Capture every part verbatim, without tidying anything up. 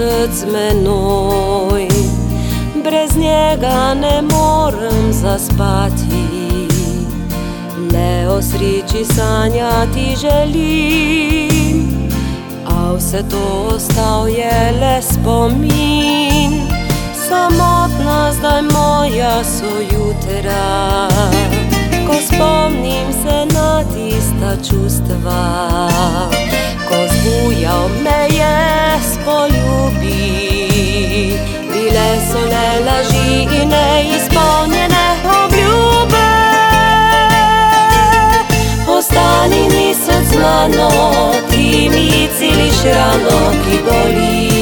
mesec z menoj, brez njega ne morem zaspati, le o sreči sanjati želim, a vse to ostal je le spomin. Samotna zdaj moja so jutra, ko spomnim se na tista čustva, ko zbujal me je spoljubi. Bile so le laži in neizpolnjene obljube. Ostani mesec z mano, ti mi celiš rano, ki boli.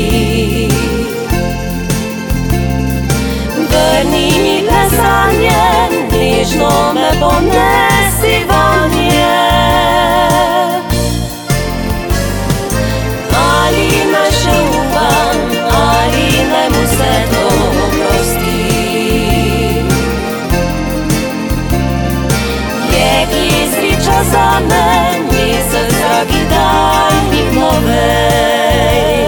Vrni mi le sanje, nežno me ponesi vanje. Ali naj še upam, ali naj mu vse to oprostim. Je kje sreča zame, mesec dragi, daj mi povej.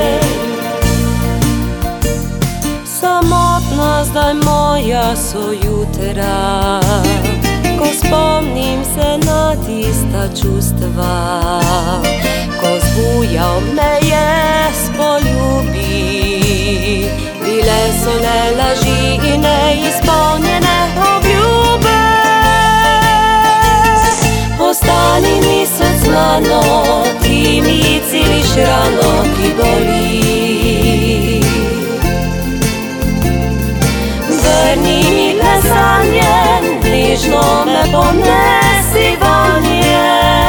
Samotna zdaj moja so jutra, ko spomnim se na tista čustva, ko zbujal me je spoljubi. Bile so le laži in neizpolnjene obljube. Ostani mesec z mano, ti mi celiš rano, ki boli. Vrni mi le sanje, nežno me ponesi vanje.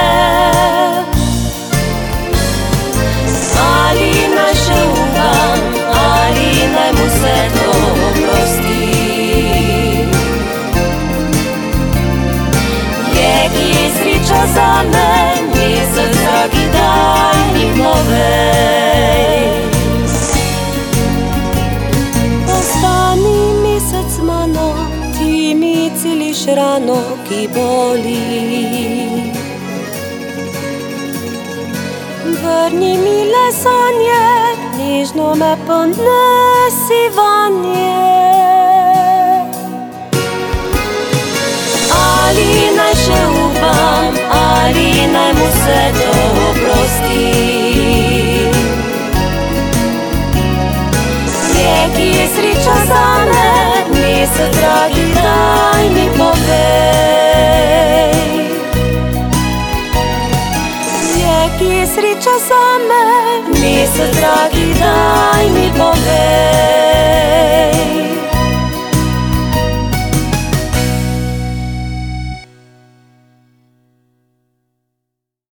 Ali naj še upam, ali naj mu vse to oprostim. Je kje sreča zame, mesec dragi, daj mi povej. Ostani mesec z mano, ti mi celiš rano, ki boli. Vrni mi le sanje, nežno me ponesi vanje. Ali naj še upam, ali naj mu vse to oprostim. Je kje sreča zame, mesec dragi, daj mi povej. Je kje sreča zame, mesec dragi, daj mi povej.